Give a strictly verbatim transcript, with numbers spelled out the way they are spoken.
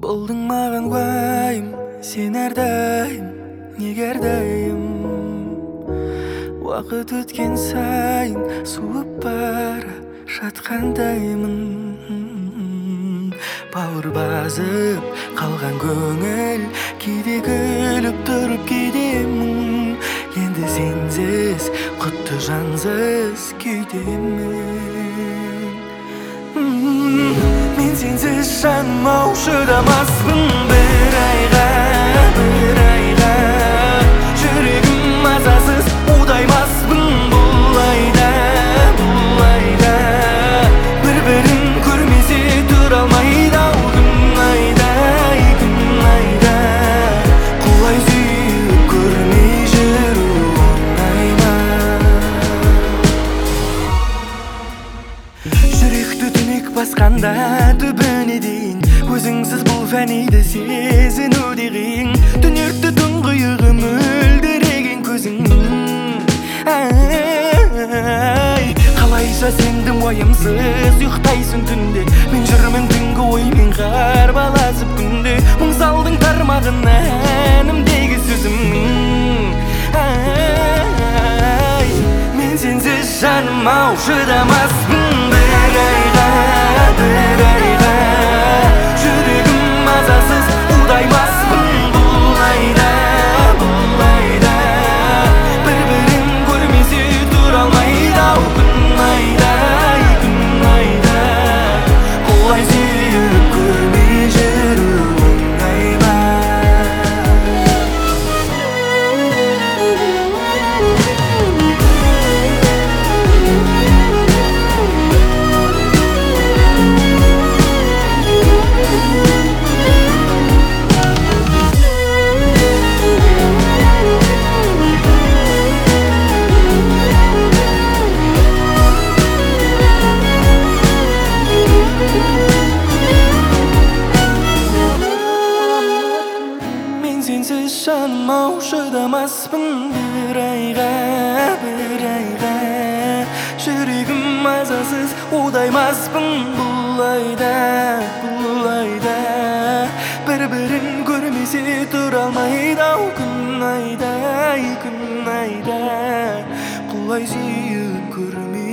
Болдың маған уайым, сен әрдайым, неге әрдайым. Уақыт өткен сайын суып бара жатқандаймын. Бауыр басып қалған көңіл, кейде күліп тұрып кейдемін. Енді сенсіз құтты жансыз күйдемін. Мен сенсіз жаным ау шыдамаспын бір айға, бір айға. Жүрегім мазасыз удаймаспын бұл айда, бұл айда. Бір-бірін көрмесе тұра алмайды ау күн айда, күн айда. Құлай сүйіп көрмей жүру оңай ма? Жүректі түнек басқанда түбіне дейін, өзіңсіз бұл фәниді сезіну де қиын. Түнекті тұңғиығы мөлдіреген көзің. Ай, қалайша сендің уайымсыз ұйықтайсың түнде. Мен жүрмін түнгі оймен қарбаласып күнде. Мұң салдың тармағына әнімдегі сөзім. Ай, мен сенсіз жаным ау шыдамаспын бір айға, бір айға. Жүрегім мазасыз удаймаспын бұл айда, бұл айда. Бір-бірін көрмесе тұра алмайды ау күн айда, күн айда. Құлай сүйіп көрмей жүру оңай ма? Сенсіз жаным ау шыдамаспын бір айға, бір айға. Жүрегім мазасыз удаймаспын бұл айда, бұл айда. Бір-бірін көрмесе тұра алмайды ау күн айда, күн айда. Құлай сүйіп көрмей